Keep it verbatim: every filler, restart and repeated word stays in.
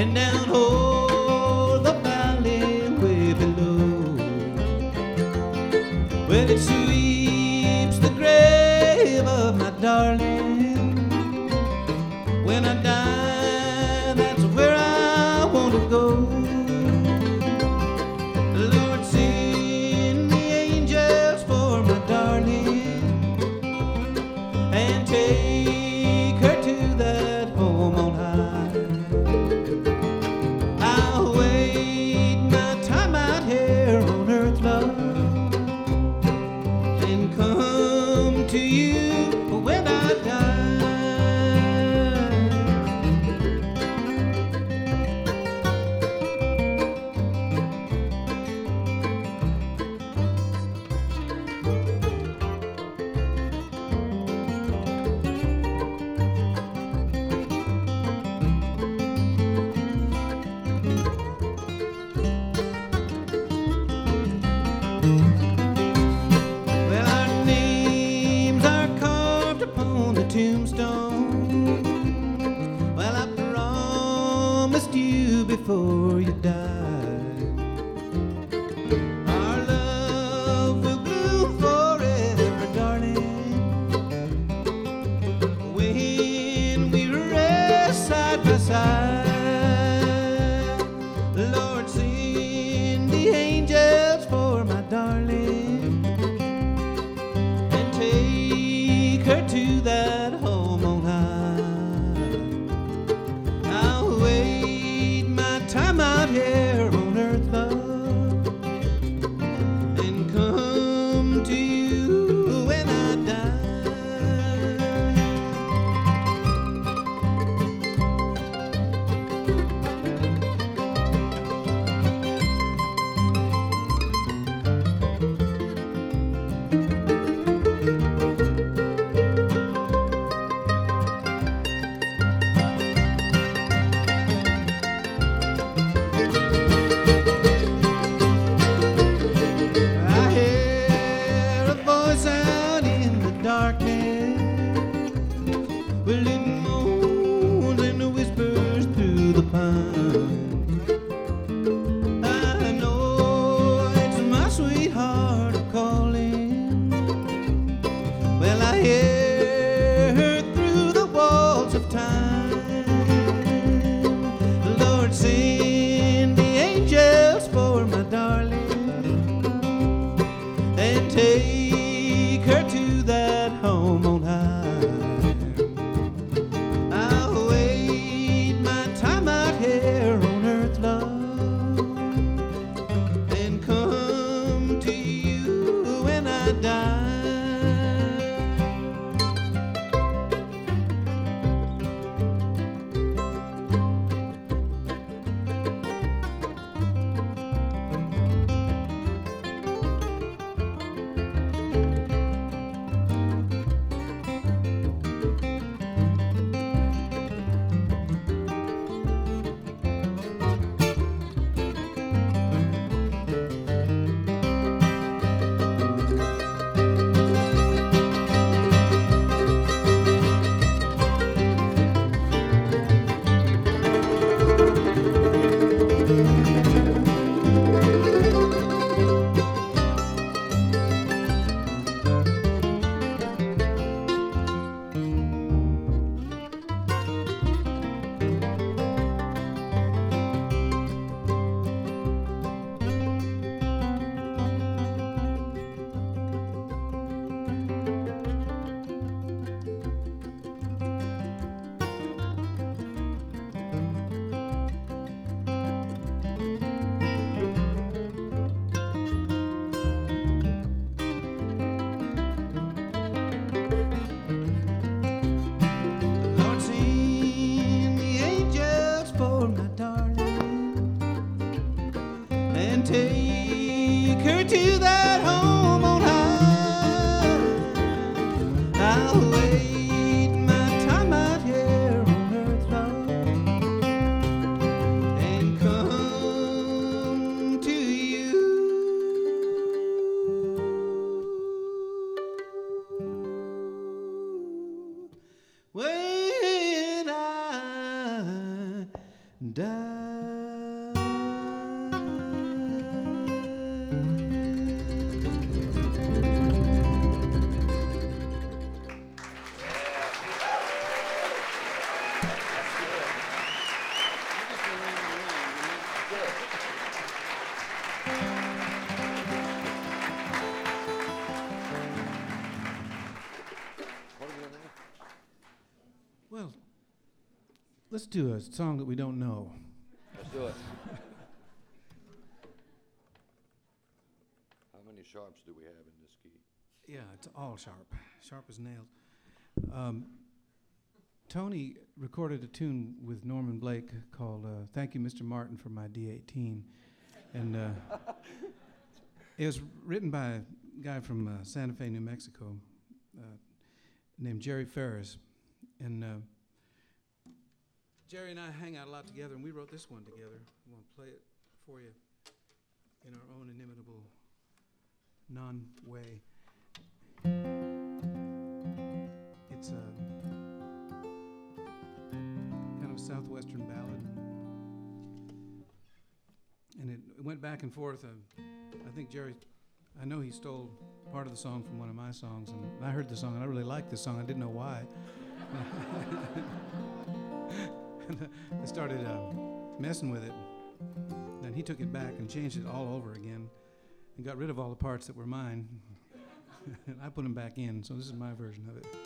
and down oh the valley way below. Well, it sweeps the grave of my darling. When I die, that's where I want to go. Lord, send the angels for my darling and take her to that home on high. I'll wait my time out here on earth, love, and come to you when I die. Well, our names are carved upon the tombstone. Well, I promised you before you died, our love will bloom forever, darling, when we rest side by side. Lord, send the angels for my darling and take her to that home on high. I'll wait my time out here on earth, love, and come to you when I die. I hear a voice out in the darkness. Well, it moans and whispers through the pines. I know it's my sweetheart calling. Well, I hear her through the walls of time. Lord, send the angels for my darling and take her to that home on high. I'll wait my time out here on earth, love, and come to you when I die. Lord, send the angels for my darling and take her to that home on high. I'll wait my time out here on earth, love, and come to you when I die. let's do a song that we don't know. Let's do it. How many sharps do we have in this key? Yeah, it's all sharp, sharp as nails. Um, Tony recorded a tune with Norman Blake called uh, "Thank You, Mister Martin, for My D eighteen," and uh, it was written by a guy from uh, Santa Fe, New Mexico, uh, named Jerry Ferris, and uh, Jerry and I hang out a lot together, and we wrote this one together. I'm going to play it for you in our own inimitable non-way. It's a kind of southwestern ballad, and it, it went back and forth. Uh, I think Jerry, I know he stole part of the song from one of my songs, and I heard the song, and I really liked this song. I didn't know why. I started uh, messing with it, and he took it back and changed it all over again and got rid of all the parts that were mine. And I put them back in, so this is my version of it.